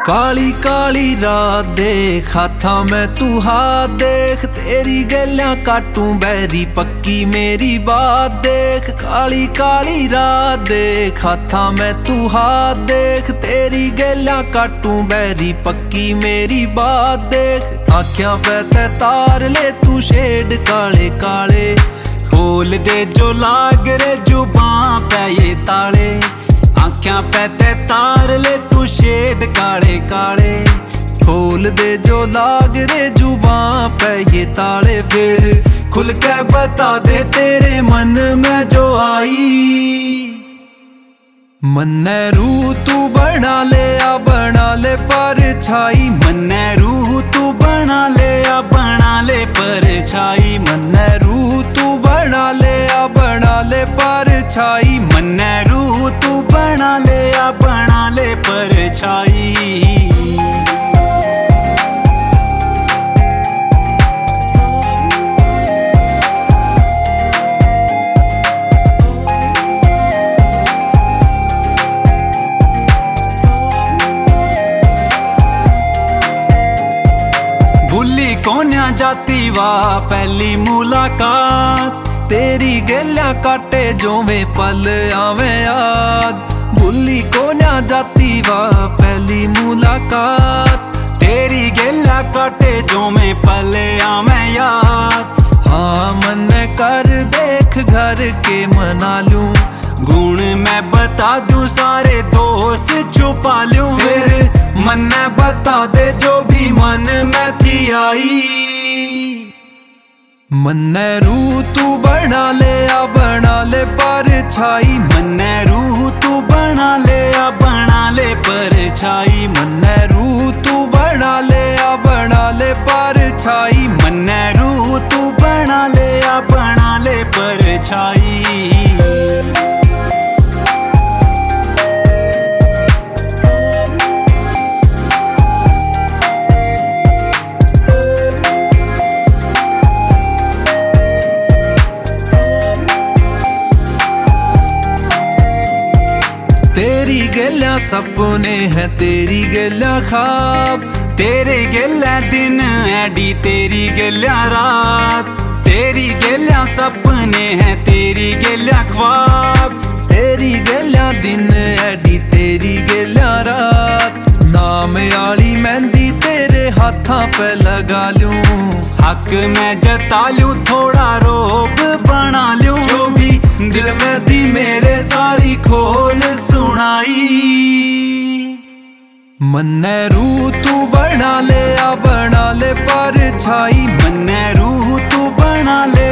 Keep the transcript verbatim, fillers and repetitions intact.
काली काली रात देख हाथा में तू हाथ देख, तेरी गलियां काटूं बैरी पक्की मेरी बात देख। काली काली रात देख हाथा में तू हाथ देख, तेरी गलियां काटूं बैरी पक्की मेरी बात देख। आँखियां पे ते तार ले तू शेड काले काले, खोल दे जो लाग रे जुबां पे ये ताले। आँखियां पे ते तार ले तू शेड काले काले, खोल दे जो लाग रे जुबां पे ये ताले। फिर खुल के बता दे तेरे मन में जो आई, मन्ने रूह तू बना ले आ बना ले परछाई। मन्ने रूह तू बना ले आ बना ले परछाई। मन्ने रूह तू बना ले आ बना ले परछाई। मन्ने रूह तू बना ले आ बना ले परछाई। कोन्या जाती वाह पहली मुलाकात, तेरी गलियां काटे जो में पल आवे याद। भूली कोन्या जाती वाह पहली मुलाकात, तेरी गलियां काटे जो में पल आवे याद। हाँ मन कर देख घर के मना लूं, गुण मैं बता दूं सारे दोस्त छुपा लूं। फिर मन बता दे जो भी मन में थी आई, मन्ने रूह तू बना ले आ बना ले परछाई। मन्ने रूह तू बना ले आ बना ले परछाई। मन्ने रूह तू बना ले आ बना ले परछाई। मन्ने रूह तू बना ले आ बना ले परछाई। तेरी गलियां सपने हैं तेरी गलियां ख्वाब, तेरे गलियां दिन ऐडी तेरी गलियां रात। तेरी गलियां सपने हैं तेरी गलियां ख्वाब, तेरी गलियां दिन ऐडी तेरी गलियां रात। नाम आली मेहंदी तेरे हाथां पे लगा लूं, हक मैं जता लूं थोड़ा रोब बना लूं। जो भी दिल में थी मेरे सारी खोल सुनाई, मन्ने रूह तू बना ले आ बना ले परछाई। मन्ने रूह तू बना ले